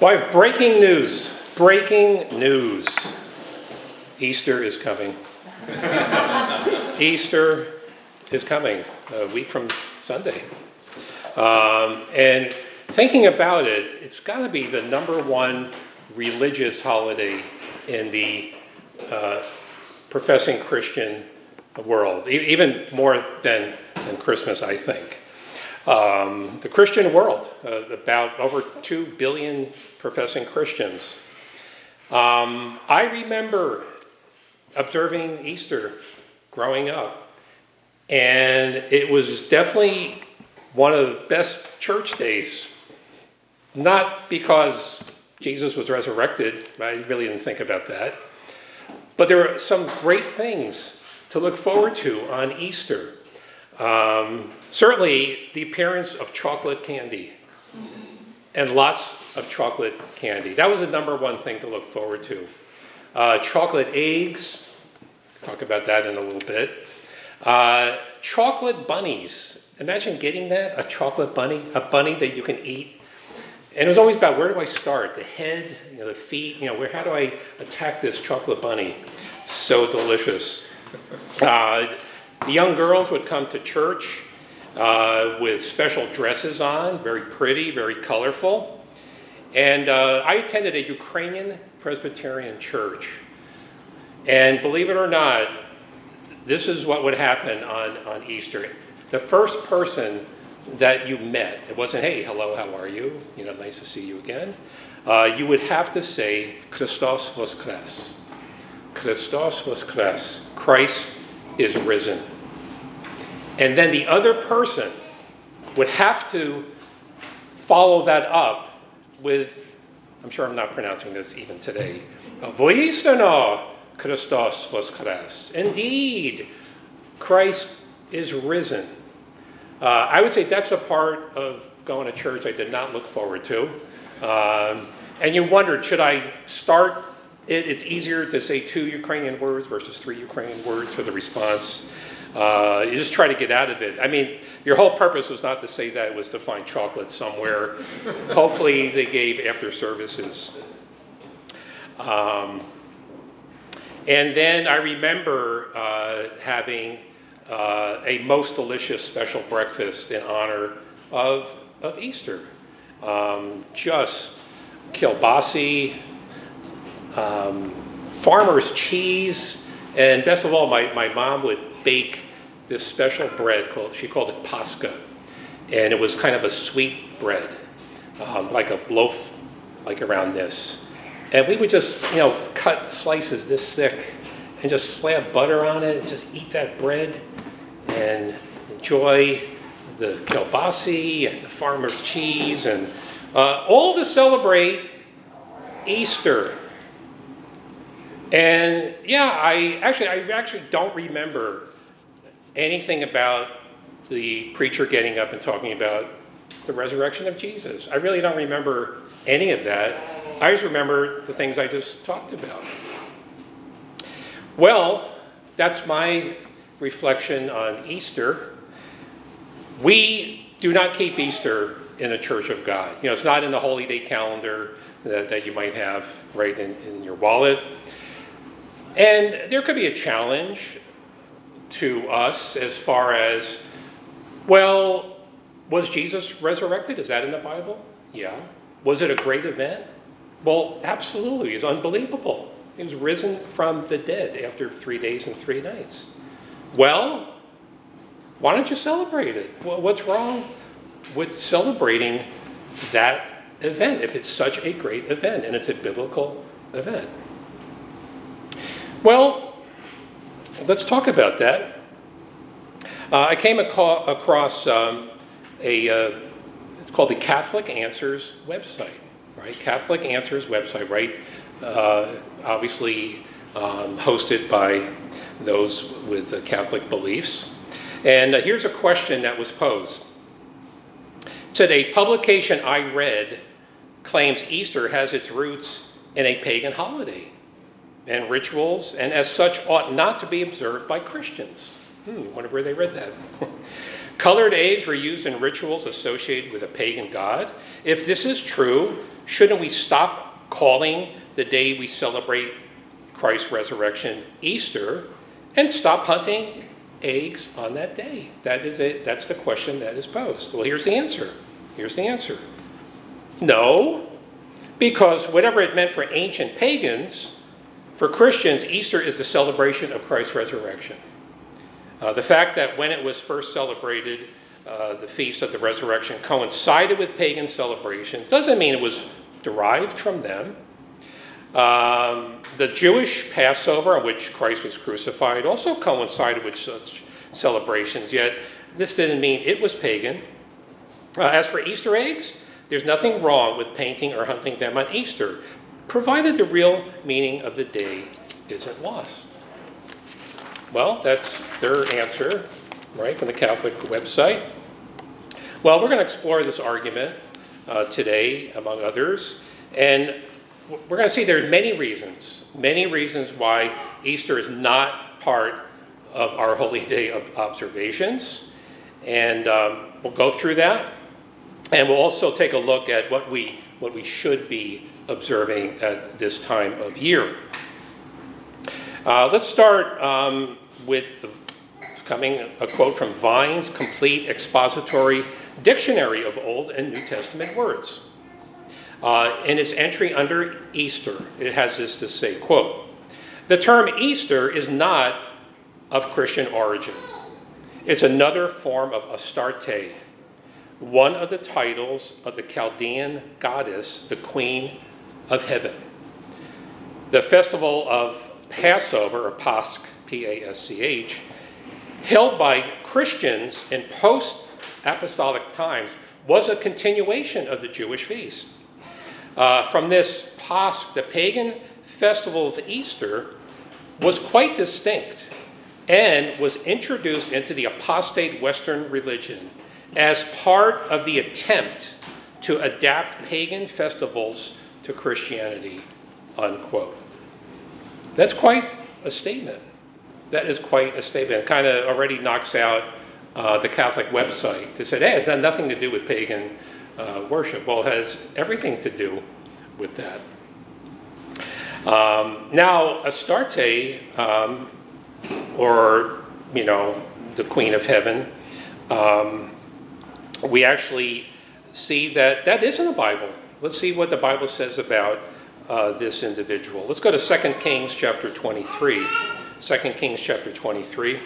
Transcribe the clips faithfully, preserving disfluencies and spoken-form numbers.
Well, I have breaking news. Breaking news. Easter is coming. Easter is coming a week from Sunday. Um, and thinking about it, it's got to be the number one religious holiday in the uh, professing Christian world, e- even more than, than Christmas, I think. Um, the Christian world, uh, about over two billion professing Christians. Um, I remember observing Easter growing up, and it was definitely one of the best church days. Not because Jesus was resurrected, I really didn't think about that, but there were some great things to look forward to on Easter. Um, certainly the appearance of chocolate candy and lots of chocolate candy. That was the number one thing to look forward to. Uh, chocolate eggs, talk about that in a little bit. Uh, chocolate bunnies. Imagine getting that, a chocolate bunny, a bunny that you can eat. And it was always about, where do I start? The head, you know, the feet, you know, where, how do I attack this chocolate bunny? It's so delicious. Uh, the young girls would come to church uh, with special dresses on, very pretty, very colorful. And uh, I attended a Ukrainian Presbyterian church. And believe it or not, this is what would happen on, on Easter. The first person that you met, it wasn't, hey, hello, how are you? You know, nice to see you again. Uh, you would have to say, Christos voskres. Christos voskres. Christ is risen. And then the other person would have to follow that up with, I'm sure I'm not pronouncing this even today, Voistano Christos voskres. Indeed, Christ is risen. Uh, I would say that's a part of going to church I did not look forward to. Um, and you wondered, should I start it? It's easier to say two Ukrainian words versus three Ukrainian words for the response. Uh, you just try to get out of it. I mean, your whole purpose was not to say that, it was to find chocolate somewhere. Hopefully they gave after services. Um, and then I remember uh, having Uh, a most delicious special breakfast in honor of, of Easter. Um, just kielbasi, um, farmer's cheese, and best of all, my, my mom would bake this special bread called, she called it pascha, and it was kind of a sweet bread, um, like a loaf, like around this. And we would just, you know, cut slices this thick and just slab butter on it and just eat that bread and enjoy the kielbasi and the farmer's cheese, and uh, all to celebrate Easter. And yeah, I actually I actually don't remember anything about the preacher getting up and talking about the resurrection of Jesus. I really don't remember any of that. I just remember the things I just talked about. Well, that's my reflection on Easter. We do not keep Easter in the Church of God. You know, it's not in the Holy Day calendar that, that you might have right in, in your wallet. And there could be a challenge to us as far as, well, was Jesus resurrected? Is that in the Bible? Yeah. Was it a great event? Well, absolutely. It's unbelievable. He was risen from the dead after three days and three nights. Well, why don't you celebrate it? Well, what's wrong with celebrating that event if it's such a great event and it's a biblical event? Well, let's talk about that. Uh, I came aco- across um, a, uh, it's called the Catholic Answers website, right? Catholic Answers website, right? Uh, obviously um, hosted by those with uh, Catholic beliefs. And uh, here's a question that was posed. It said, a publication I read claims Easter has its roots in a pagan holiday and rituals, and as such ought not to be observed by Christians. Hmm, wonder where they read that. Colored eggs were used in rituals associated with a pagan god. If this is true, shouldn't we stop calling the day we celebrate Christ's resurrection Easter and stop hunting eggs on that day? That is it. That's the question that is posed. Well, here's the answer. Here's the answer. No, because whatever it meant for ancient pagans, for Christians, Easter is the celebration of Christ's resurrection. Uh, the fact that when it was first celebrated, uh, the Feast of the Resurrection coincided with pagan celebrations doesn't mean it was derived from them. Um, the Jewish Passover, on which Christ was crucified, also coincided with such celebrations, yet this didn't mean it was pagan. Uh, as for Easter eggs, there's nothing wrong with painting or hunting them on Easter, provided the real meaning of the day isn't lost. Well, that's their answer, right, from the Catholic website. Well, we're going to explore this argument uh, today, among others, and we're going to see there are many reasons, many reasons why Easter is not part of our holy day of observations, and um, we'll go through that, and we'll also take a look at what we what we should be observing at this time of year. Uh, let's start um, with coming a quote from Vine's Complete Expository Dictionary of Old and New Testament Words. Uh, in its entry under Easter, it has this to say, quote, "The term Easter is not of Christian origin. It's another form of Astarte, one of the titles of the Chaldean goddess, the Queen of Heaven. The festival of Passover, or Pasch, P A S C H, held by Christians in post-apostolic times, was a continuation of the Jewish feast. Uh, from this Pasch, the pagan festival of Easter was quite distinct and was introduced into the apostate Western religion as part of the attempt to adapt pagan festivals to Christianity," unquote. That's quite a statement. That is quite a statement. It kind of already knocks out uh, the Catholic website to say, hey, it's got nothing to do with pagan uh, worship. Well, it has everything to do with that. Um, now, Astarte, um, or, you know, the Queen of Heaven, um, we actually see that that is in the Bible. Let's see what the Bible says about uh, this individual. Let's go to Second Kings chapter twenty-three. Second Kings chapter twenty-three.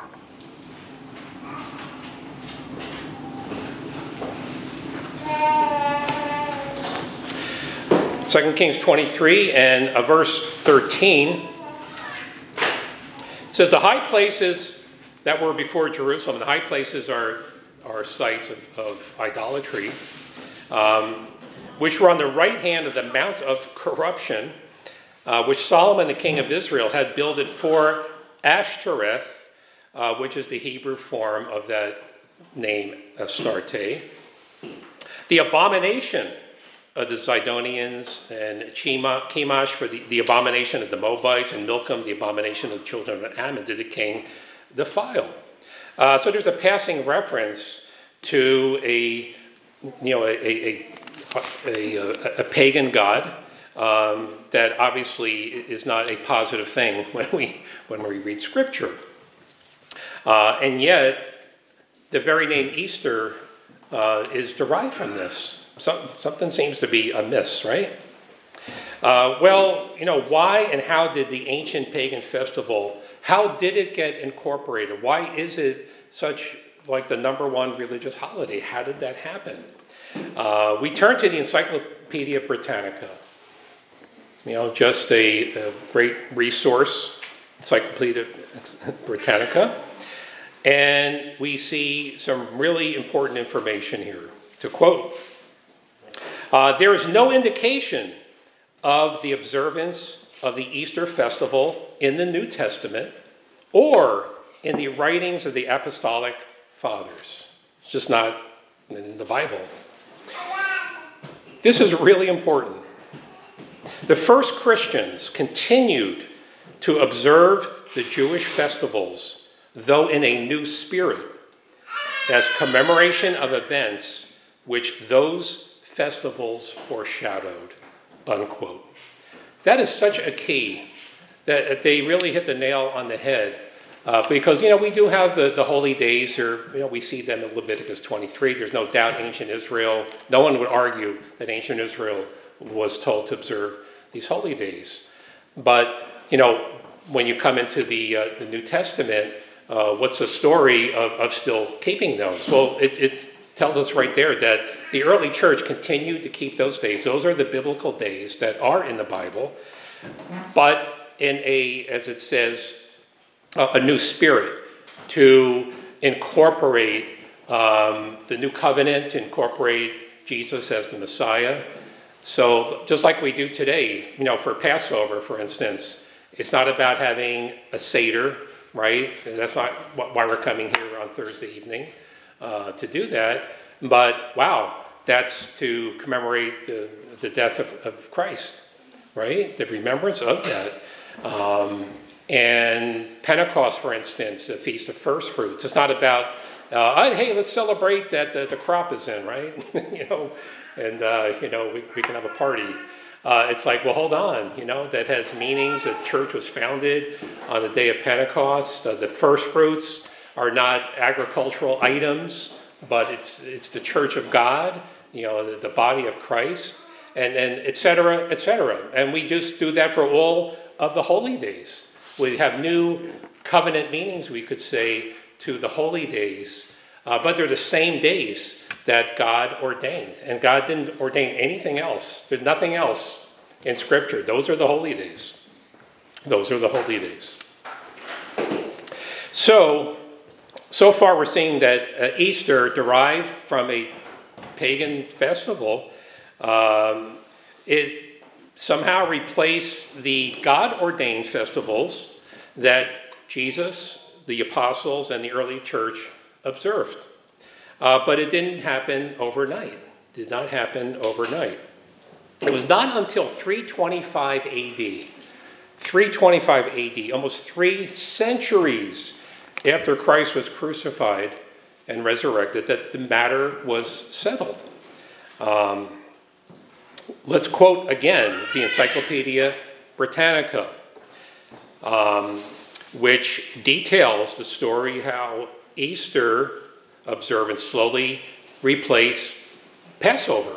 Second Kings twenty-three and uh, verse thirteen. It says, "The high places that were before Jerusalem," the high places are, are sites of, of idolatry, um, "which were on the right hand of the Mount of Corruption, uh, which Solomon the king of Israel had builded for Ashtoreth," uh, which is the Hebrew form of that name, Astarte, "the abomination of the Zidonians, and Chema, Chemosh for the, the abomination of the Moabites, and Milcom, the abomination of the children of Ammon, did the king defile." Uh, so there's a passing reference to a, you know, a a, a, a, a pagan god um, that obviously is not a positive thing when we when we read Scripture, uh, and yet the very name Easter uh, is derived from this. Some, something seems to be amiss, right? Uh, well, you know, why and how did the ancient pagan festival, how did it get incorporated? Why is it such like the number one religious holiday? How did that happen? Uh, we turn to the Encyclopedia Britannica. You know, just a, a great resource, Encyclopedia Britannica. And we see some really important information here. To quote, Uh, there is no indication of the observance of the Easter festival in the New Testament or in the writings of the Apostolic Fathers. It's just not in the Bible. This is really important. The first Christians continued to observe the Jewish festivals, though in a new spirit, as commemoration of events which those festivals foreshadowed, unquote. That is such a key that they really hit the nail on the head. Uh, because, you know, we do have the, the holy days, or, you know, we see them in Leviticus twenty-three. There's no doubt ancient Israel, no one would argue that ancient Israel was told to observe these holy days. But, you know, when you come into the, uh, the New Testament, uh, what's the story of, of still keeping those? Well, it, it tells us right there that the early church continued to keep those days. Those are the biblical days that are in the Bible, but in a, as it says, a new spirit to incorporate um, the new covenant, to incorporate Jesus as the Messiah. So just like we do today, you know, for Passover, for instance, it's not about having a Seder, right? And that's not why we're coming here on Thursday evening uh, to do that. But wow, that's to commemorate the, the death of, of Christ, right? The remembrance of that. Um, And Pentecost, for instance, the Feast of First Fruits. It's not about, uh, hey, let's celebrate that the, the crop is in, right? you know, and, uh, you know, we, we can have a party. Uh, it's like, well, hold on, you know, that has meanings. The church was founded on the day of Pentecost. Uh, the first fruits are not agricultural items, but it's it's the church of God, you know, the, the body of Christ, and, and et cetera, et cetera. And we just do that for all of the holy days. We have new covenant meanings, we could say, to the holy days, uh, but they're the same days that God ordained. And God didn't ordain anything else. There's nothing else in Scripture. Those are the holy days. Those are the holy days. So, so far we're seeing that uh, Easter derived from a pagan festival. Um, it somehow replace the God-ordained festivals that Jesus, the apostles, and the early church observed. Uh, but it didn't happen overnight. It did not happen overnight. It was not until three twenty-five A D, three twenty-five A D, almost three centuries after Christ was crucified and resurrected, that the matter was settled. Um, Let's quote again the Encyclopedia Britannica, um, which details the story how Easter observance slowly replaced Passover.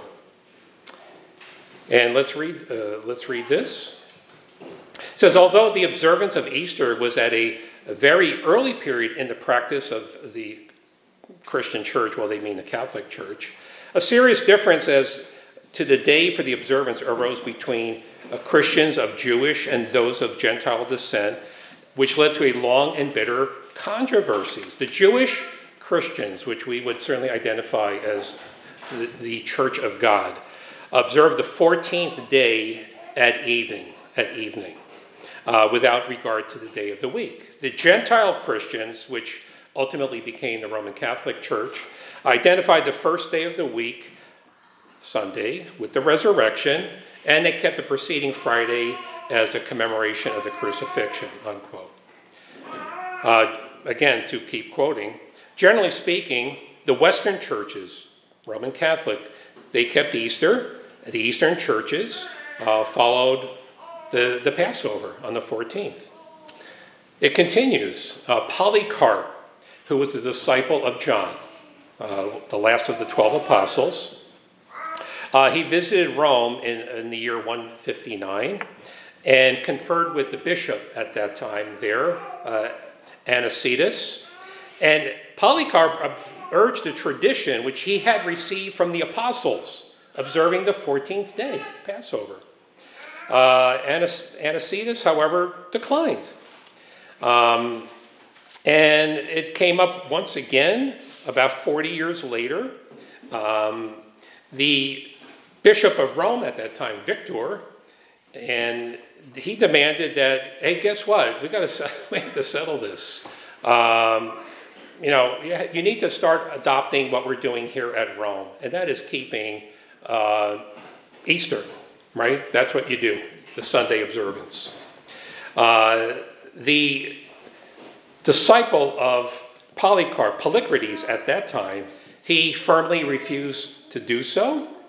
And let's read, uh, let's read this. It says, although the observance of Easter was at a, a very early period in the practice of the Christian church, well, they mean the Catholic Church, a serious difference as to the day for the observance arose between uh, Christians of Jewish and those of Gentile descent, which led to a long and bitter controversies. The Jewish Christians, which we would certainly identify as the, the Church of God, observed the fourteenth day at evening, at evening uh, without regard to the day of the week. The Gentile Christians, which ultimately became the Roman Catholic Church, identified the first day of the week, Sunday, with the resurrection, and they kept the preceding Friday as a commemoration of the crucifixion, unquote. Uh, again, to keep quoting, generally speaking, the Western churches, Roman Catholic, they kept Easter. The Eastern churches uh, followed the, the Passover on the fourteenth. It continues. Uh, Polycarp, who was a disciple of John, uh, the last of the twelve apostles, Uh, he visited Rome in, in the year one fifty-nine and conferred with the bishop at that time there, uh, Anicetus. And Polycarp urged a tradition which he had received from the apostles, observing the fourteenth day, Passover. Uh, Anicetus, however, declined. Um, and it came up once again about forty years later. Um, the Bishop of Rome at that time, Victor, and he demanded that, hey, guess what? We got to we have to settle this. Um, you know, you need to start adopting what we're doing here at Rome, and that is keeping uh, Easter, right? That's what you do, the Sunday observance. Uh, the disciple of Polycarp, Polycrates, at that time, he firmly refused to do so.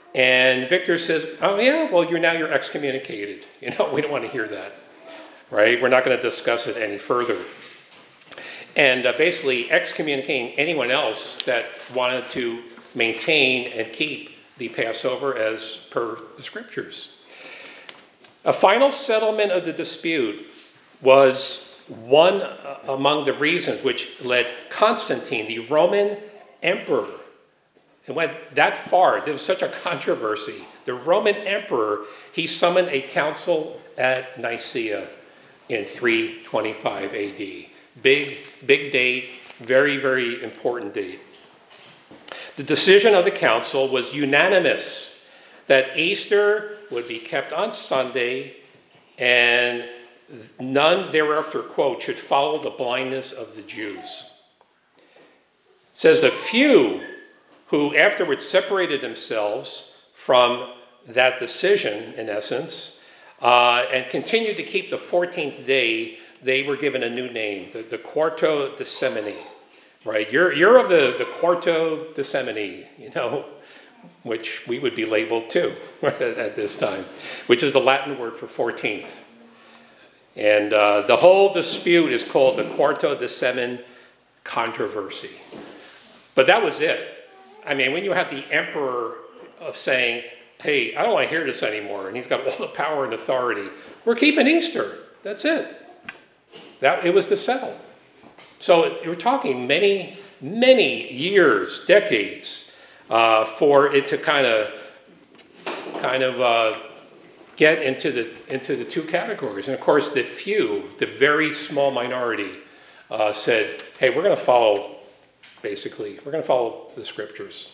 And Victor says, oh yeah, well, you're now you're excommunicated. You know, we don't want to hear that, right? We're not going to discuss it any further. And uh, basically excommunicating anyone else that wanted to maintain and keep the Passover as per the scriptures. A final settlement of the dispute was one among the reasons which led Constantine, the Roman emperor. It went that far. There was such a controversy. The Roman emperor, he summoned a council at Nicaea in three twenty-five A D. Big, big date, very, very important date. The decision of the council was unanimous that Easter would be kept on Sunday and none thereafter, quote, should follow the blindness of the Jews. It says a few who afterwards separated themselves from that decision, in essence, uh, and continued to keep the fourteenth day, they were given a new name, the, the Quarto Decemini, right? You're, you're of the, the Quarto Decemini, you know, which we would be labeled too at this time, which is the Latin word for fourteenth. And uh, the whole dispute is called the Quarto Decemine controversy. But that was it. I mean, when you have the emperor of saying, hey, I don't want to hear this anymore, and he's got all the power and authority, we're keeping Easter. That's it. That it was to settle. So you're talking many, many years, decades, uh, for it to kind of, kind of uh, get into the into the two categories. And of course, the few, the very small minority, uh, said, "Hey, we're going to follow." Basically, we're going to follow the scriptures.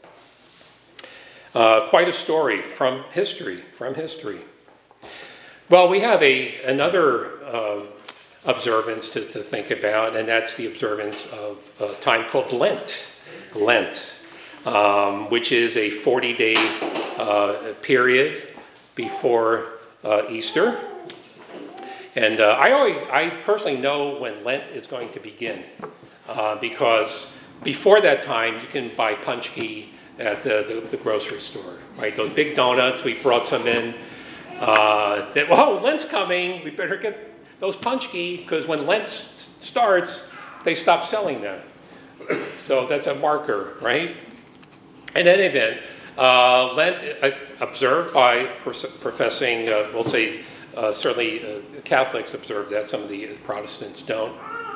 Uh, quite a story from history. From history. Well, we have a another um, observance to, to think about, and that's the observance of a time called Lent. Lent, um, which is a forty-day uh, period before uh, Easter. And uh, I always, I personally know when Lent is going to begin. Uh, because before that time, you can buy punchki at the, the, the grocery store, right? Those big donuts, we brought some in. Uh, that, oh, Lent's coming, we better get those punchki, because when Lent s- starts, they stop selling them. So that's a marker, right? In any event, uh, Lent, uh, observed by pers- professing, uh, we'll say, uh, certainly uh, Catholics observe that, some of the Protestants don't.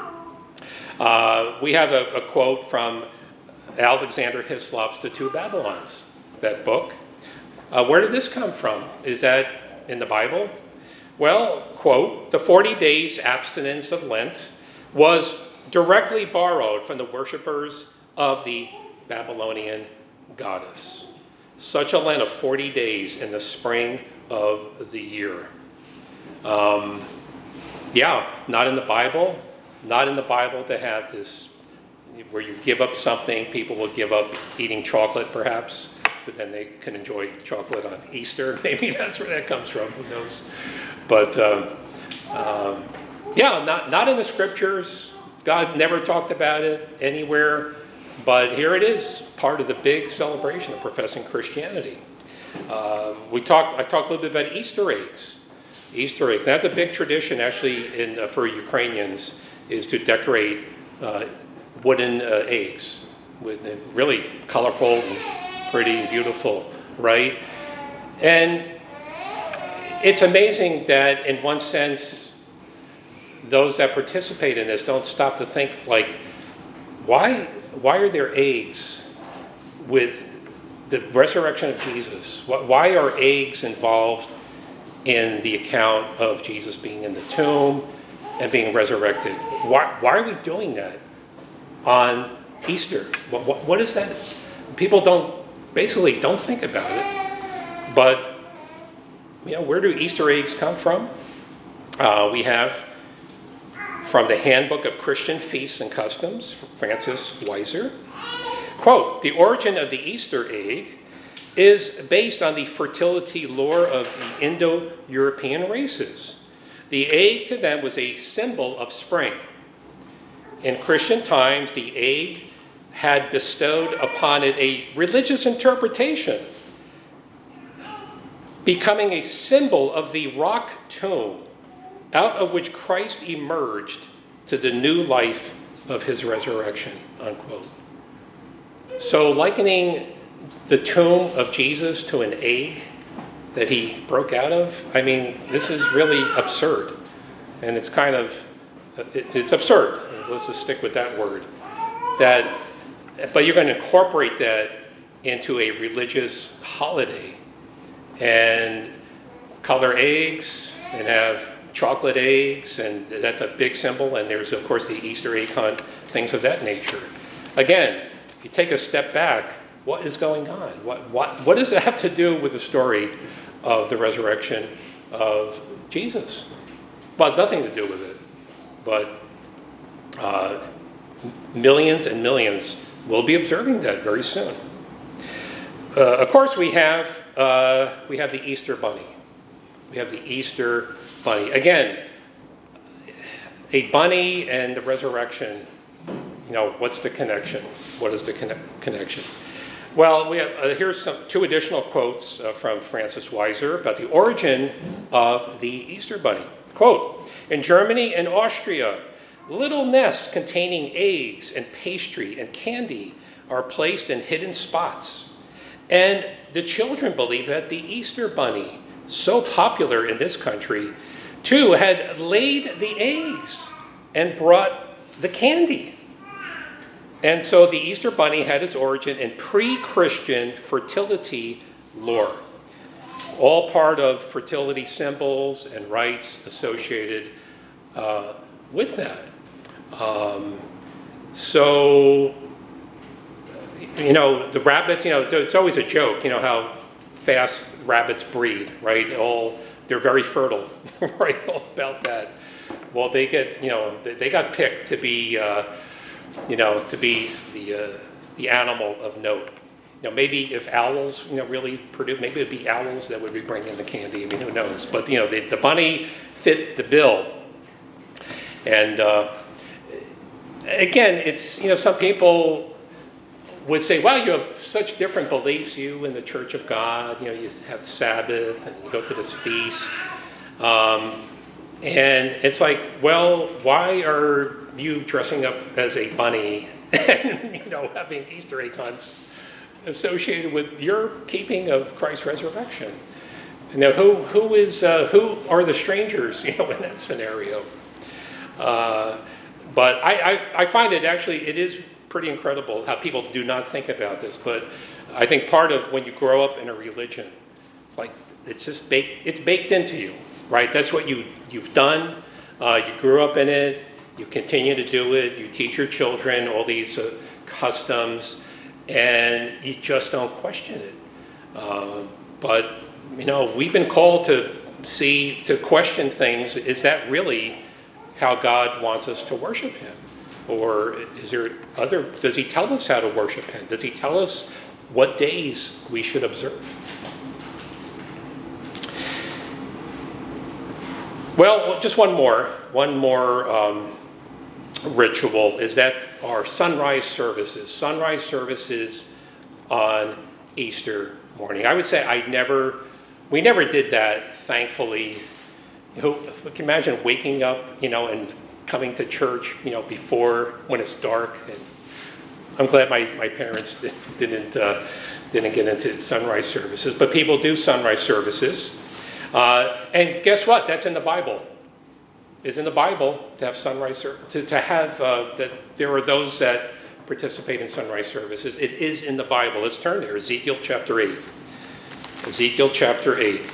Uh, we have a, a quote from Alexander Hislop's The Two Babylons, that book. Uh, where did this come from? Is that in the Bible? Well, quote, the forty days abstinence of Lent was directly borrowed from the worshippers of the Babylonian goddess. Such a Lent of forty days in the spring of the year. Um, yeah, not in the Bible. Not in the Bible to have this, where you give up something, people will give up eating chocolate perhaps, so then they can enjoy chocolate on Easter. Maybe that's where that comes from, who knows. But um, um, yeah, not, not in the scriptures. God never talked about it anywhere, but here it is, part of the big celebration of professing Christianity. Uh, we talked, I talked a little bit about Easter eggs. Easter eggs, that's a big tradition actually in, uh, for Ukrainians, is to decorate uh, wooden uh, eggs with uh, really colorful and pretty and beautiful, right? And it's amazing that in one sense, those that participate in this don't stop to think like, why, why are there eggs with the resurrection of Jesus? Why are eggs involved in the account of Jesus being in the tomb and being resurrected? Why, why are we doing that on Easter? What, what, what is that? People don't, basically don't think about it. But, you know, where do Easter eggs come from? Uh, we have from the Handbook of Christian Feasts and Customs, Francis Weiser, quote, the origin of the Easter egg is based on the fertility lore of the Indo-European races. The egg to them was a symbol of spring. In Christian times, the egg had bestowed upon it a religious interpretation becoming a symbol of the rock tomb out of which Christ emerged to the new life of his resurrection, unquote. So likening the tomb of Jesus to an egg that he broke out of, I mean, this is really absurd. And it's kind of, it, it's absurd. Let's just stick with that word. That, but you're going to incorporate that into a religious holiday and color eggs and have chocolate eggs, and that's a big symbol. And there's, of course, the Easter egg hunt, things of that nature. Again, if you take a step back, what is going on? What, what, what does it have to do with the story of the resurrection of Jesus? Well, nothing to do with it. But uh, millions and millions will be observing that very soon. Uh, of course, we have uh, we have the Easter Bunny. We have the Easter Bunny. Again, a bunny and the resurrection. You know, what's the connection? What is the conne- connection? Well, we have uh, here's some two additional quotes uh, from Francis Weiser about the origin of the Easter Bunny. Quote: in Germany and Austria, little nests containing eggs and pastry and candy are placed in hidden spots. And the children believe that the Easter Bunny, so popular in this country, too, had laid the eggs and brought the candy. And so the Easter Bunny had its origin in pre-Christian fertility lore. All part of fertility symbols and rites associated uh, with that. Um, so, you know, the rabbits, you know, it's always a joke, you know, how fast rabbits breed, right? All, they're very fertile, right? All about that. Well, they get, you know, they, they got picked to be, uh, you know, to be the uh, the animal of note. You know, maybe if owls, you know, really produce, maybe it'd be owls that would be bringing the candy. I mean, who knows? But, you know, the, the bunny fit the bill. And uh, again, it's, you know, some people would say, wow, you have such different beliefs, you in the Church of God. You know, you have Sabbath and you go to this feast. Um, and it's like, well, why are you dressing up as a bunny and, you know, having Easter egg hunts associated with your keeping of Christ's resurrection? Now, who who is uh, who are the strangers, you know, in that scenario? Uh, but I, I I find it actually it is pretty incredible how people do not think about this. But I think part of when you grow up in a religion, it's like it's just baked it's baked into you, right? That's what you you've done. Uh, you grew up in it. You continue to do it. You teach your children all these uh, customs. And you just don't question it. Uh, but, you know, we've been called to see, to question things. Is that really how God wants us to worship him? Or is there other, does he tell us how to worship him? Does he tell us what days we should observe? Well, just one more, one more um, ritual is that our sunrise services, sunrise services on Easter morning. I would say I never, we never did that, thankfully. You know, you can imagine waking up, you know, and coming to church, you know, before when it's dark. And I'm glad my, my parents didn't uh, didn't get into sunrise services, but people do sunrise services. Uh, and guess what? That's in the Bible. Is in the Bible to have sunrise to to have uh, that there are those that participate in sunrise services. It is in the Bible. Let's turn there. Ezekiel chapter eight. Ezekiel chapter eight.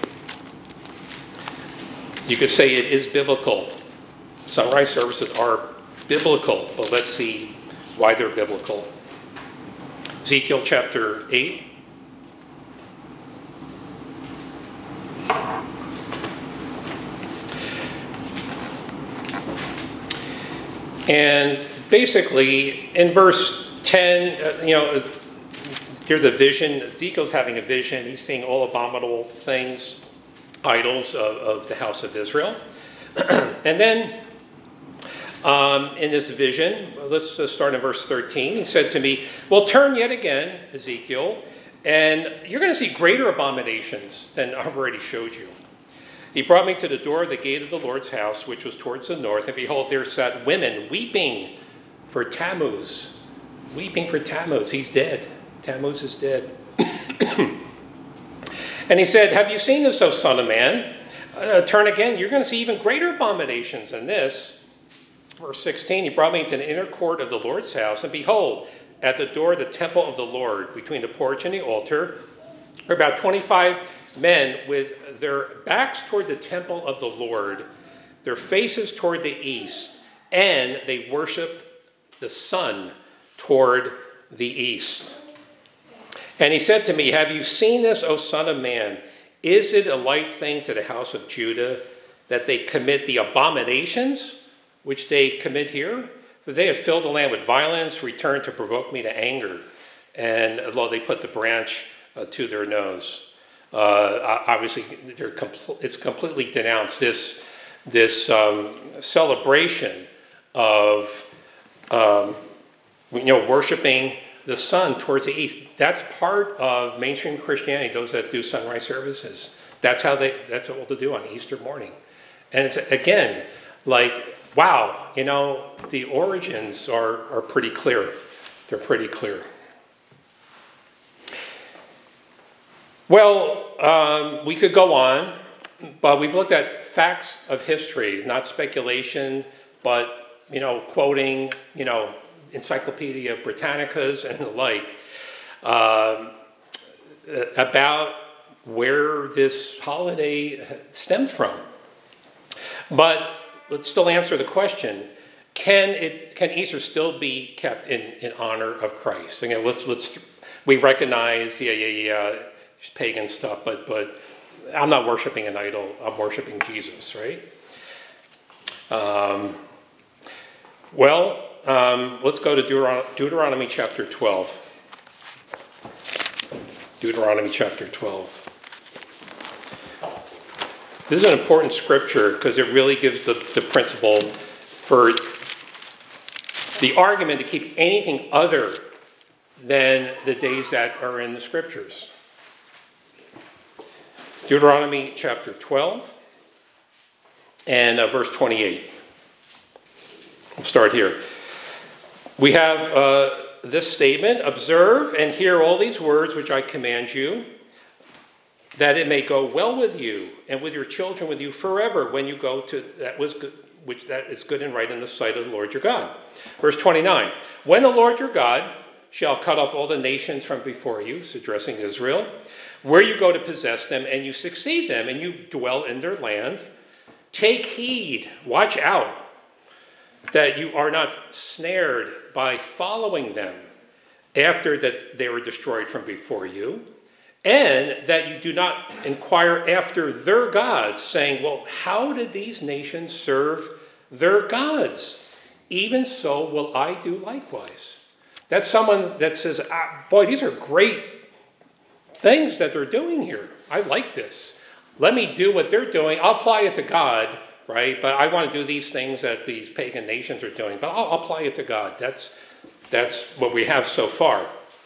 You could say it is biblical. Sunrise services are biblical, but let's see why they're biblical. Ezekiel chapter eight. And basically, in verse ten, uh, you know, there's a vision. Ezekiel's having a vision. He's seeing all abominable things, idols of, of the house of Israel. And then, um, in this vision, let's uh, start in verse thirteen. He said to me, well, turn yet again, Ezekiel, And you're going to see greater abominations than I've already showed you. He brought me to the door of the gate of the Lord's house, which was towards the north, and behold, there sat women weeping for Tammuz. Weeping for Tammuz. He's dead. Tammuz is dead. And he said, have you seen this, O son of man? Uh, turn again. You're going to see even greater abominations than this. Verse sixteen, he brought me into the inner court of the Lord's house, and behold, at the door of the temple of the Lord, between the porch and the altar, are about twenty-five men with their backs toward the temple of the Lord, their faces toward the east, and they worshiped the sun toward the east. And he said to me, have you seen this, O son of man? Is it a light thing to the house of Judah that they commit the abominations which they commit here? For they have filled the land with violence, returned to provoke me to anger. And lo, they put the branch uh, to their nose. Uh, obviously, they're compl- it's completely denounced this, this um, celebration of um, you know, worshiping the sun towards the east. That's part of mainstream Christianity, those that do sunrise services. That's how they, that's what they'll do on Easter morning. And it's, again, like, wow, you know, the origins are, are pretty clear. They're pretty clear. Well, um, we could go on, but we've looked at facts of history, not speculation, but, you know, quoting, you know, Encyclopedia Britannicas and the like, um, about where this holiday stemmed from. But let's still answer the question: Can it? Can Easter still be kept in, in honor of Christ? Again, let's let's we recognize, yeah, yeah, yeah, it's pagan stuff, but but I'm not worshiping an idol. I'm worshiping Jesus, right? Um, well. Um, let's go to Deuteron- Deuteronomy chapter twelve. Deuteronomy chapter twelve. This is an important scripture because it really gives the, the principle for the argument to keep anything other than the days that are in the scriptures. Deuteronomy chapter twelve and uh, verse twenty-eight. We'll start here. We have uh, this statement: observe and hear all these words which I command you, that it may go well with you and with your children with you forever when you go to that was good, which that is good and right in the sight of the Lord your God. Verse twenty-nine, when the Lord your God shall cut off all the nations from before you, it's addressing Israel, where you go to possess them, and you succeed them, and you dwell in their land, take heed, watch out, that you are not snared by following them after that they were destroyed from before you, and that you do not inquire after their gods, saying, well, how did these nations serve their gods? Even so will I do likewise. That's someone that says, ah, boy, these are great things that they're doing here. I like this. Let me do what they're doing. I'll apply it to God, right? But I want to do these things that these pagan nations are doing, but I'll, I'll apply it to God. That's, that's what we have so far.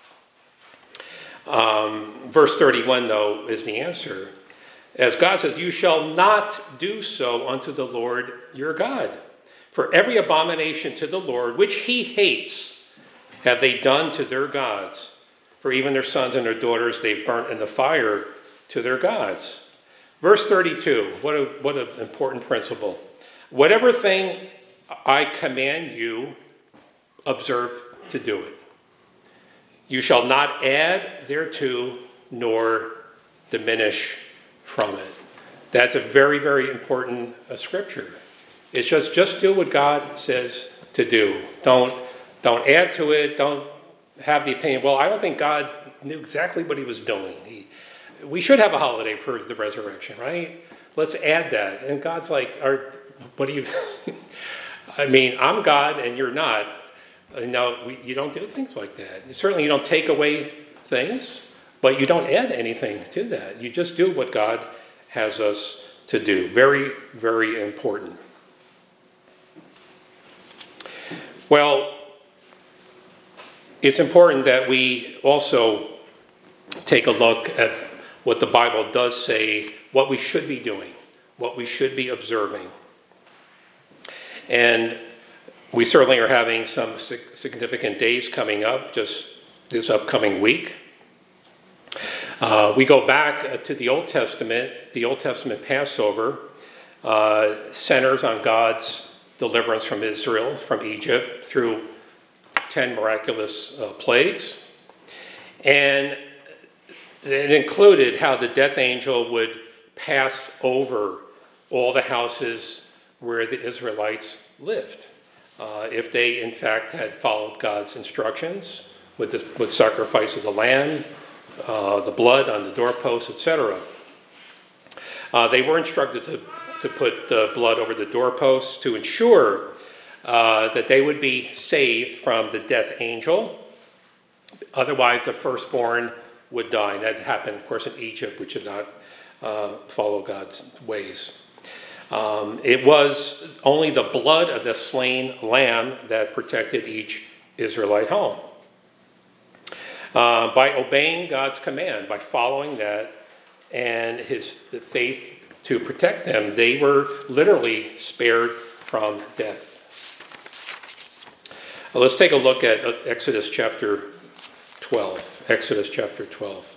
Um, verse thirty-one, though, is the answer. As God says, you shall not do so unto the Lord your God. For every abomination to the Lord, which he hates, have they done to their gods. For even their sons and their daughters they've burnt in the fire to their gods. Verse thirty-two, what a, what an important principle. Whatever thing I command you, observe to do it. You shall not add thereto, nor diminish from it. That's a very, very important uh, scripture. It's just, just do what God says to do. Don't, don't add to it. Don't have the opinion, well, I don't think God knew exactly what he was doing. He, we should have a holiday for the resurrection, right? Let's add that. And God's like, are, what do you, I mean, I'm God and you're not. No, we, you don't do things like that. Certainly you don't take away things, but you don't add anything to that. You just do what God has us to do. Very, very important. Well, it's important that we also take a look at what the Bible does say, what we should be doing, what we should be observing. And we certainly are having some significant days coming up just this upcoming week. Uh, we go back to the Old Testament. The Old Testament Passover uh, centers on God's deliverance from Israel, from Egypt, through ten miraculous uh, plagues. And it included how the death angel would pass over all the houses where the Israelites lived. Uh, if they, in fact, had followed God's instructions with the with sacrifice of the lamb, uh, the blood on the doorposts, et cetera. Uh, they were instructed to, to put uh, blood over the doorposts to ensure uh, that they would be saved from the death angel. Otherwise, the firstborn would die. And that happened, of course, in Egypt, which did not uh, follow God's ways. Um, it was only the blood of the slain lamb that protected each Israelite home. Uh, by obeying God's command, by following that, and his the faith to protect them, they were literally spared from death. Well, let's take a look at Exodus chapter twelve. Exodus chapter twelve.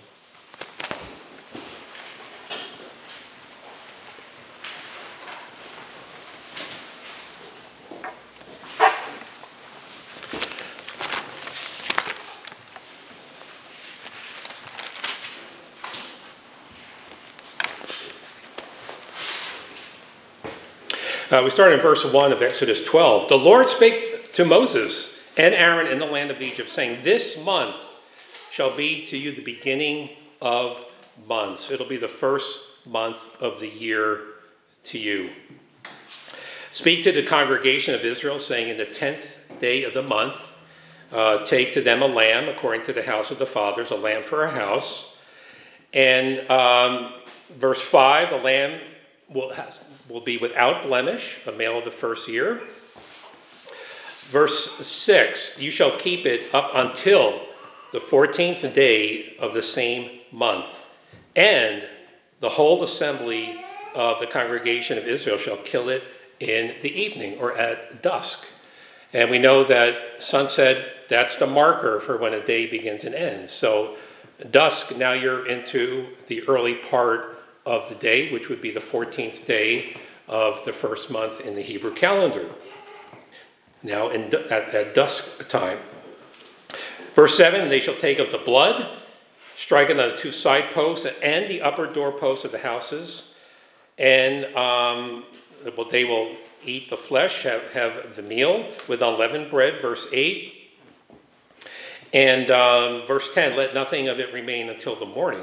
Uh, we start in verse one of Exodus twelve. The Lord spake to Moses and Aaron in the land of Egypt, saying, "This month shall be to you the beginning of months." It'll be the first month of the year to you. "Speak to the congregation of Israel, saying, in the tenth day of the month, uh, take to them a lamb according to the house of the fathers, a lamb for a house." And um, verse five, the lamb will has will be without blemish, a male of the first year. Verse six, you shall keep it up until the fourteenth day of the same month, and the whole assembly of the congregation of Israel shall kill it in the evening or at dusk. And we know that sunset, that's the marker for when a day begins and ends. So dusk, now you're into the early part of the day, which would be the fourteenth day of the first month in the Hebrew calendar. Now in, at, at dusk time. Verse seven, they shall take of the blood, strike it on the two side posts and the upper doorposts of the houses, and um, they will eat the flesh, have, have the meal with unleavened bread, verse eight. And um, verse ten, let nothing of it remain until the morning.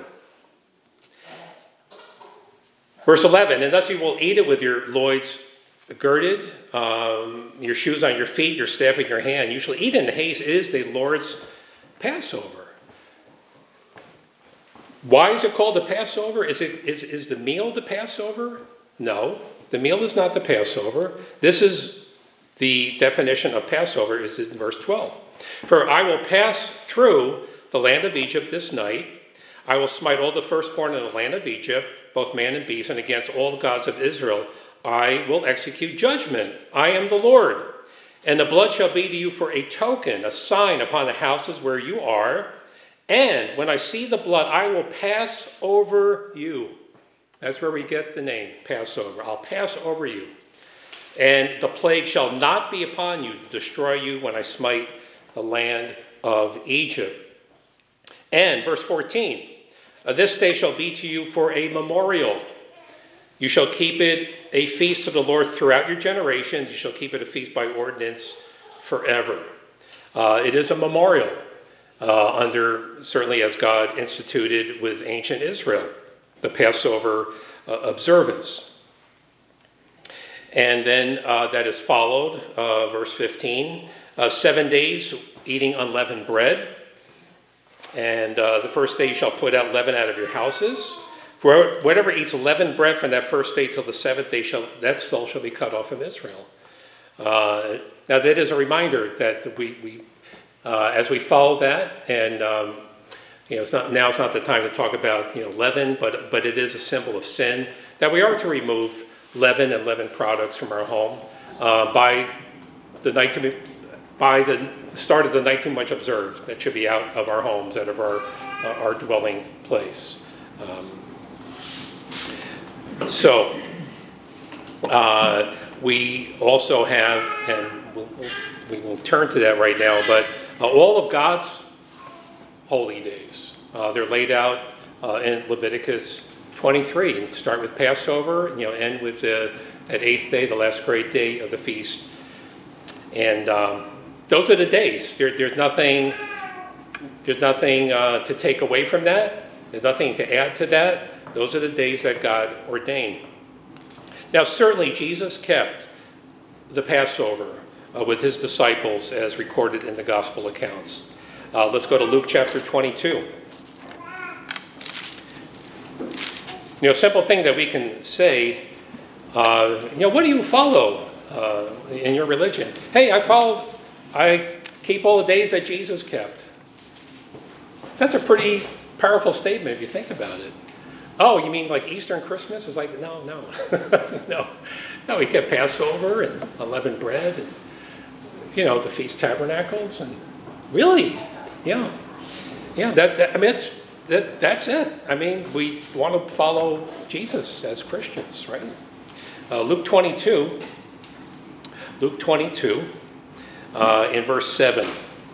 Verse eleven, and thus you will eat it with your loins girded, um, your shoes on your feet, your staff in your hand. You shall eat in haste. It is the Lord's Passover. Why is it called the Passover? Is it is, is the meal the Passover? No, the meal is not the Passover. This is the definition of Passover is in verse twelve. For I will pass through the land of Egypt this night. I will smite all the firstborn in the land of Egypt, both man and beast, and against all the gods of Israel I will execute judgment. I am the Lord. And the blood shall be to you for a token, a sign upon the houses where you are. And when I see the blood, I will pass over you. That's where we get the name, Passover. I'll pass over you. And the plague shall not be upon you to destroy you when I smite the land of Egypt. And verse fourteen, this day shall be to you for a memorial. You shall keep it a feast of the Lord throughout your generations. You shall keep it a feast by ordinance forever. Uh, it is a memorial uh, under, certainly as God instituted with ancient Israel, the Passover uh, observance. And then uh, that is followed, uh, verse fifteen, uh, seven days eating unleavened bread. And uh, the first day you shall put out leaven out of your houses. For whatever eats leavened bread from that first day till the seventh day, shall that soul shall be cut off from Israel. Uh, now that is a reminder that we, we uh, as we follow that and um, You know, it's not, now it's not the time to talk about, you know, leaven, but, but it is a symbol of sin, that we are to remove leaven and leaven products from our home uh, by the night to be, by the start of the night too much observed. That should be out of our homes, out of our, uh, our dwelling place. Um, so, uh, we also have, and we'll, we will turn to that right now, but uh, all of God's holy days, uh, they're laid out uh, in Leviticus twenty-three, and start with Passover, you know, end with the, that eighth day, the last great day of the feast. And um, those are the days. There, there's nothing, there's nothing uh, to take away from that. There's nothing to add to that. Those are the days that God ordained. Now, certainly Jesus kept the Passover uh, with his disciples as recorded in the gospel accounts. Uh, let's go to Luke chapter twenty-two. You know, simple thing that we can say, uh, you know, what do you follow uh, in your religion? Hey, I follow, I keep all the days that Jesus kept. That's a pretty powerful statement if you think about it. Oh, you mean like Easter and Christmas? It's like, no, no, no. No, he kept Passover and unleavened bread and, you know, the Feast Tabernacles. And really, yeah. Yeah, that, that I mean, it's, that, that's it. I mean, we want to follow Jesus as Christians, right? Uh, Luke twenty-two, Luke twenty-two, uh, in verse seven.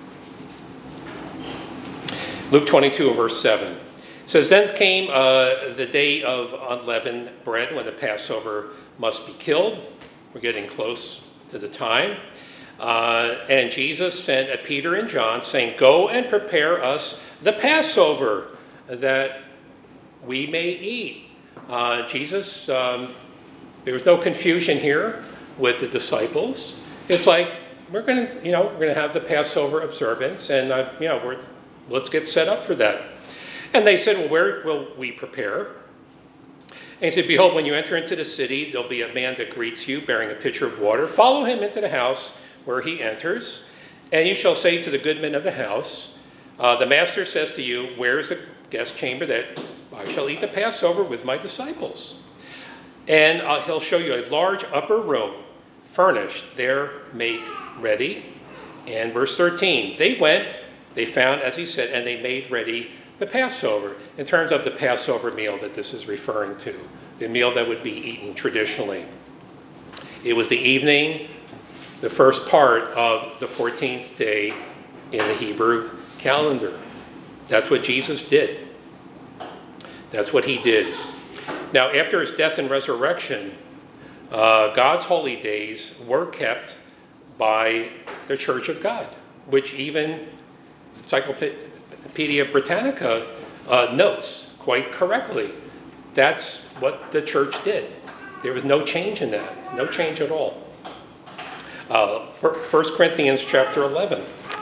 Luke twenty-two and verse seven. It says, then came uh, the day of unleavened bread when the Passover must be killed. We're getting close to the time. Uh, and Jesus sent Peter and John, saying, go and prepare us the Passover that we may eat. Uh, Jesus, um, there was no confusion here with the disciples. It's like, we're going to, you know, we're going to have the Passover observance, and, uh, you know, we're, let's get set up for that. And they said, well, where will we prepare? And he said, behold, when you enter into the city, there'll be a man that greets you, bearing a pitcher of water. Follow him into the house where he enters, and you shall say to the goodman of the house, uh, the master says to you, where is the guest chamber that I shall eat the Passover with my disciples? And uh, he'll show you a large upper room, furnished, there make ready. And verse thirteen, they went, they found, as he said, and they made ready the Passover, in terms of the Passover meal that this is referring to, the meal that would be eaten traditionally. It was the evening, the first part of the fourteenth day in the Hebrew calendar. That's what Jesus did. That's what he did. Now, after his death and resurrection, uh, God's holy days were kept by the Church of God, which even Encyclopedia Britannica uh, notes quite correctly. That's what the church did. There was no change in that, no change at all. Uh, First Corinthians chapter eleven.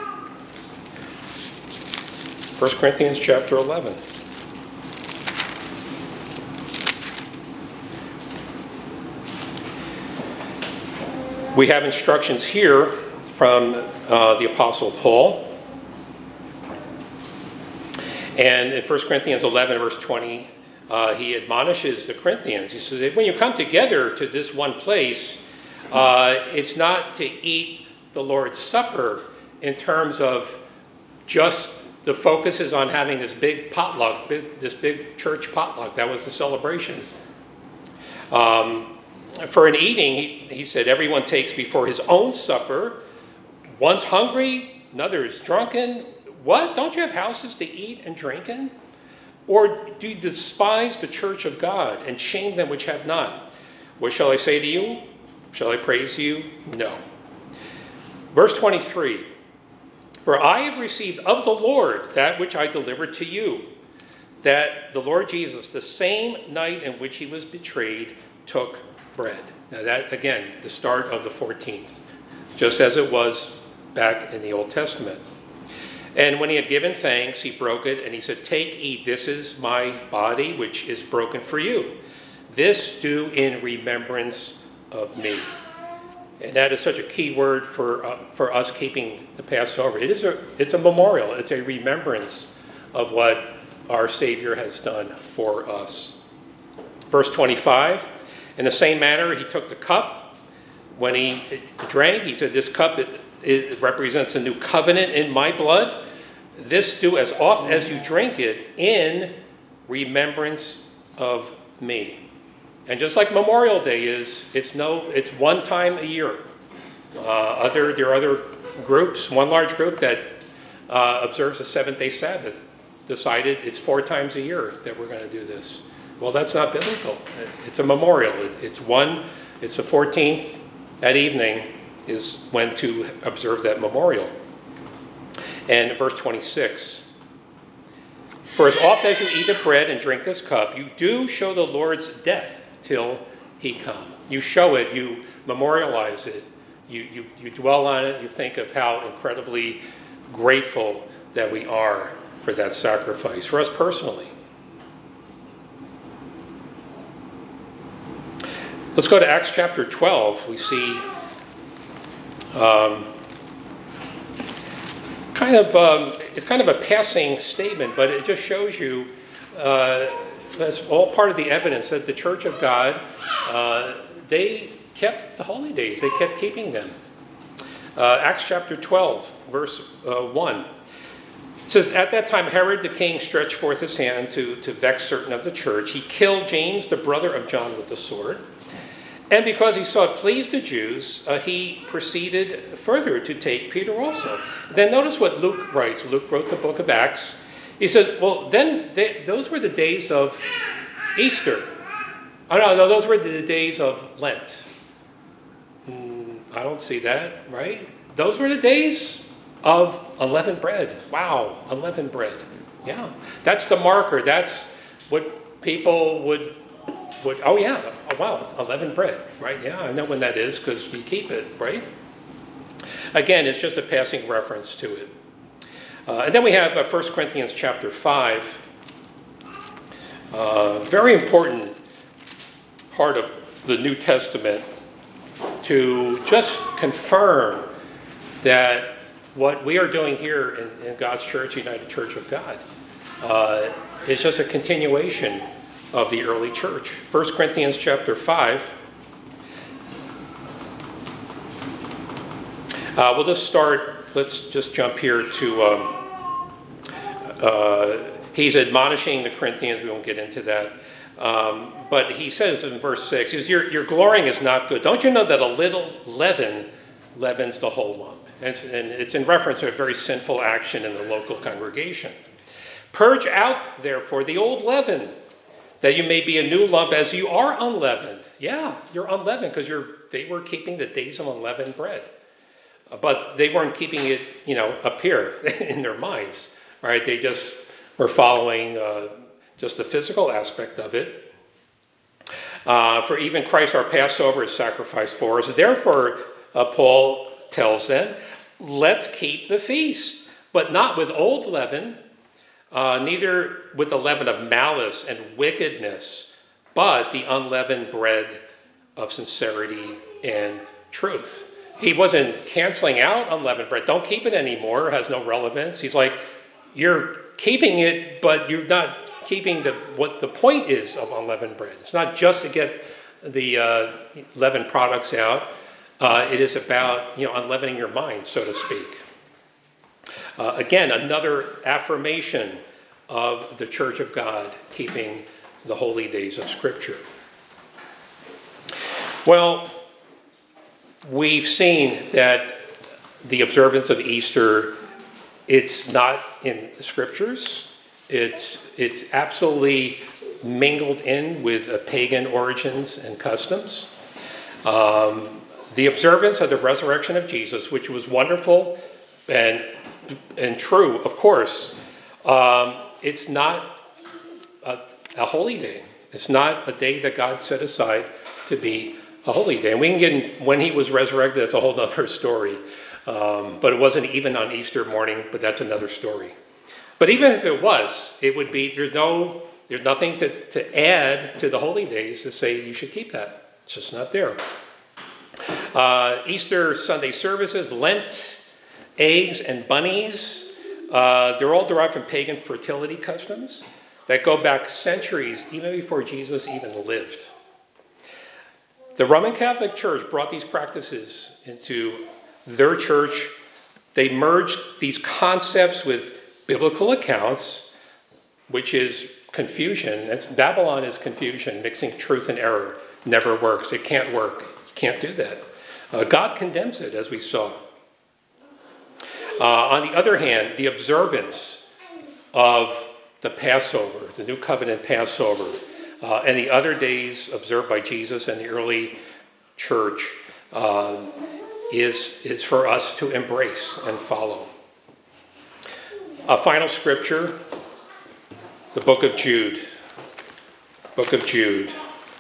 First Corinthians chapter eleven. We have instructions here from uh, the Apostle Paul. And in First Corinthians eleven, verse twenty, uh, he admonishes the Corinthians. He says, when you come together to this one place, uh, it's not to eat the Lord's Supper in terms of just the focus is on having this big potluck, big, this big church potluck. That was the celebration. Um, for an eating, he, he said, everyone takes before his own supper. One's hungry, another is drunken. What? Don't you have houses to eat and drink in? Or do you despise the church of God and shame them which have not? What shall I say to you? Shall I praise you? No. Verse twenty-three. For I have received of the Lord that which I delivered to you, that the Lord Jesus, the same night in which he was betrayed, took bread. Now that, again, the start of the fourteenth, just as it was back in the Old Testament. And when he had given thanks, he broke it, and he said, take, eat, this is my body, which is broken for you. This do in remembrance of me. And that is such a key word for uh, for us keeping the Passover. It is a it's a memorial. It's a remembrance of what our Savior has done for us. Verse twenty-five, in the same manner, he took the cup. When he drank, he said, this cup it, it represents a new covenant in my blood. This do as oft as you drink it in remembrance of me. And just like Memorial Day is, it's no, it's one time a year. Uh, other, there are other groups, one large group that uh, observes the seventh-day Sabbath, decided it's four times a year that we're going to do this. Well, that's not biblical. It's a memorial. It, it's one, it's the fourteenth, that evening is when to observe that memorial. And verse twenty-six, for as oft as you eat the bread and drink this cup, you do show the Lord's death till he come. You show it, you memorialize it, you, you, you dwell on it, you think of how incredibly grateful that we are for that sacrifice, for us personally. Let's go to Acts chapter twelve. We see um, kind of, um, it's kind of a passing statement, but it just shows you uh, that's all part of the evidence that the Church of God, uh, they kept the holy days. They kept keeping them. Uh, Acts chapter twelve, verse uh, one. It says, at that time Herod the king stretched forth his hand to, to vex certain of the church. He killed James, the brother of John, with the sword. And because he saw it pleased the Jews, uh, he proceeded further to take Peter also. Then notice what Luke writes. Luke wrote the book of Acts. He said, well, then they, those were the days of Easter. Oh, no, no, those were the days of Lent. Mm, I don't see that, right? Those were the days of unleavened bread. Wow, unleavened bread. Yeah, that's the marker. That's what people would... Would, oh yeah, oh, wow, unleavened bread, right? Yeah, I know when that is because we keep it, right? Again, it's just a passing reference to it. Uh, and then we have uh, First Corinthians chapter five. Uh, very important part of the New Testament to just confirm that what we are doing here in, in God's Church, United Church of God, uh, is just a continuation of the early church. First Corinthians chapter five. Uh, we'll just start, let's just jump here to, um, uh, he's admonishing the Corinthians, we won't get into that. Um, but he says in verse six, he says, your, your glorying is not good. Don't you know that a little leaven leavens the whole lump? And it's, and it's in reference to a very sinful action in the local congregation. Purge out, therefore, the old leaven, that you may be a new lump as you are unleavened. Yeah, you're unleavened because you're they were keeping the days of unleavened bread. But they weren't keeping it, you know, up here in their minds, right? They just were following uh, just the physical aspect of it. Uh, for even Christ our Passover is sacrificed for us. Therefore, uh, Paul tells them, let's keep the feast, but not with old leaven, Uh, neither with the leaven of malice and wickedness, but the unleavened bread of sincerity and truth. He wasn't canceling out unleavened bread. Don't keep it anymore. It has no relevance. He's like, you're keeping it, but you're not keeping the what the point is of unleavened bread. It's not just to get the uh, leavened products out. Uh, it is about, you know, unleavening your mind, so to speak. Uh, again, another affirmation of the Church of God keeping the holy days of Scripture. Well, we've seen that the observance of Easter, it's not in the Scriptures. It's, it's absolutely mingled in with uh, pagan origins and customs. Um, the observance of the resurrection of Jesus, which was wonderful and and true, of course, um, it's not a, a holy day. It's not a day that God set aside to be a holy day. And we can get in, when he was resurrected, that's a whole other story. Um, but it wasn't even on Easter morning, but that's another story. But even if it was, it would be, there's no, there's nothing to, to add to the holy days to say you should keep that. It's just not there. Uh, Easter Sunday services, Lent, eggs and bunnies, Uh, they're all derived from pagan fertility customs that go back centuries, even before Jesus even lived. The Roman Catholic Church brought these practices into their church. They merged these concepts with biblical accounts, which is confusion. It's, Babylon is confusion. Mixing truth and error never works. It can't work. You can't do that. Uh, God condemns it, as we saw. Uh, on the other hand, the observance of the Passover, the New Covenant Passover, uh, and the other days observed by Jesus and the early church uh, is, is for us to embrace and follow. A final scripture, the book of Jude. Book of Jude.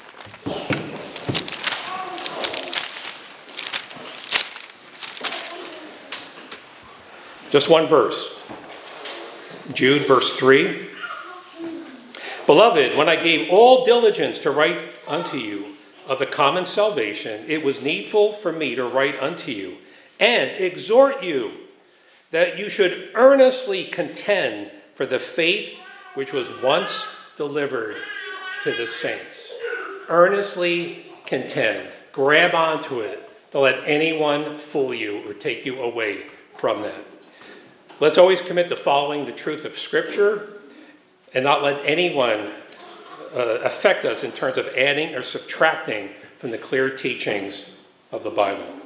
Just one verse. Jude, verse three. Beloved, when I gave all diligence to write unto you of the common salvation, it was needful for me to write unto you and exhort you that you should earnestly contend for the faith which was once delivered to the saints. Earnestly contend. Grab onto it. Don't let anyone fool you or take you away from that. Let's always commit to following the truth of Scripture and not let anyone uh, affect us in terms of adding or subtracting from the clear teachings of the Bible.